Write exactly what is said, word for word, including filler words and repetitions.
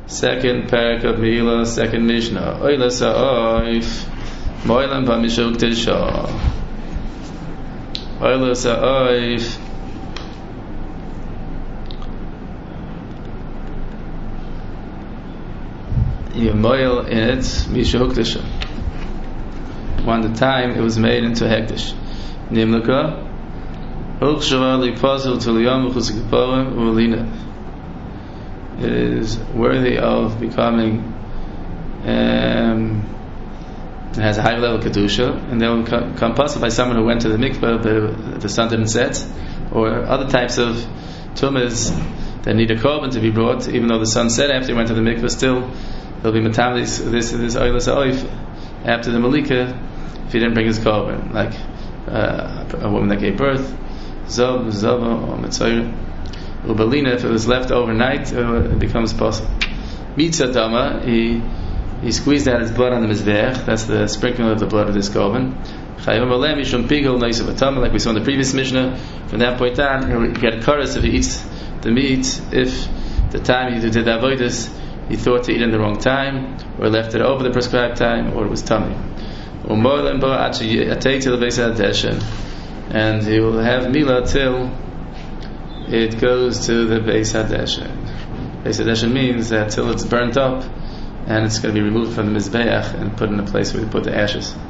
Second parak of Mila, second Mishnah. Oila sa'oif, moilam b'mishuk tisha. Oila sa'oif. You moil in it, mishuk tisha. One the time it was made into hektish. Nimlaka. Uchshava li pasul to liyam u'chusikiparim u'lina. It is worthy of becoming um, it has a high level kedusha, and they will become, become possible by someone who went to the mikveh the, the sun didn't set, or other types of tumas that need a korban to be brought even though the sun set after he went to the mikveh. Still there'll be matam this this this oilas oif after the malika if he didn't bring his korban, like uh, a woman that gave birth, zob, zova, or mitzvah. Ubelina, if it was left overnight, uh, it becomes possible. Mitzah dama, he he squeezed out his blood on the mizbeach. That's the sprinkling of the blood of this korban. Like we saw in the previous Mishnah. From that point on, you get a chorus if he eats the meat. If the time he did the avodas, he thought to eat in the wrong time, or left it over the prescribed time, or it was tummy. And he will have milah till it goes to the Beis Hadeshen. Beis Hadeshen means that till it's burnt up and it's going to be removed from the Mizbeach and put in a place where we put the ashes.